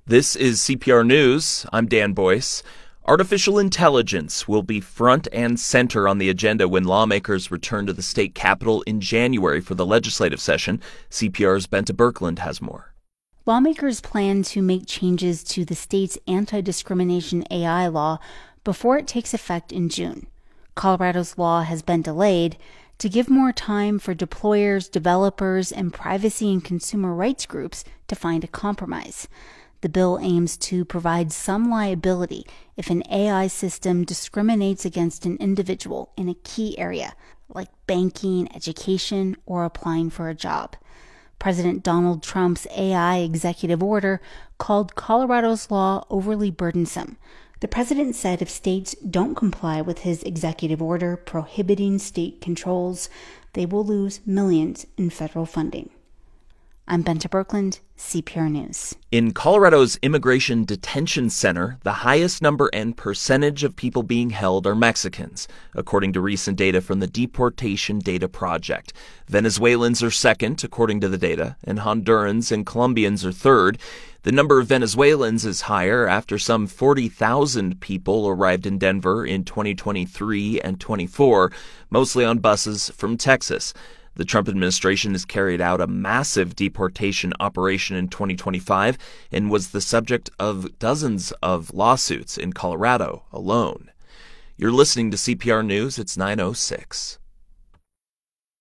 This is CPR News. I'm Dan Boyce. Artificial intelligence will be front and center on the agenda when lawmakers return to the state capitol in January for the legislative session. CPR's Bente Birkeland has more. Lawmakers plan to make changes to the state's anti-discrimination AI law before it takes effect in June. Colorado's law has been delayed to give more time for deployers, developers, and privacy and consumer rights groups to find a compromise. The bill aims to provide some liability if an AI system discriminates against an individual in a key area, like banking, education, or applying for a job. President Donald Trump's AI executive order called Colorado's law overly burdensome. The president said if states don't comply with his executive order prohibiting state controls, they will lose millions in federal funding. I'm Bente Birkeland, CPR News. In Colorado's Immigration Detention Center, the highest number and percentage of people being held are Mexicans, according to recent data from the Deportation Data Project. Venezuelans are second, according to the data, and Hondurans and Colombians are third. The number of Venezuelans is higher after some 40,000 people arrived in Denver in 2023 and 24, mostly on buses from Texas. The Trump administration has carried out a massive deportation operation in 2025 and was the subject of dozens of lawsuits in Colorado alone. You're listening to CPR News. It's 9:06.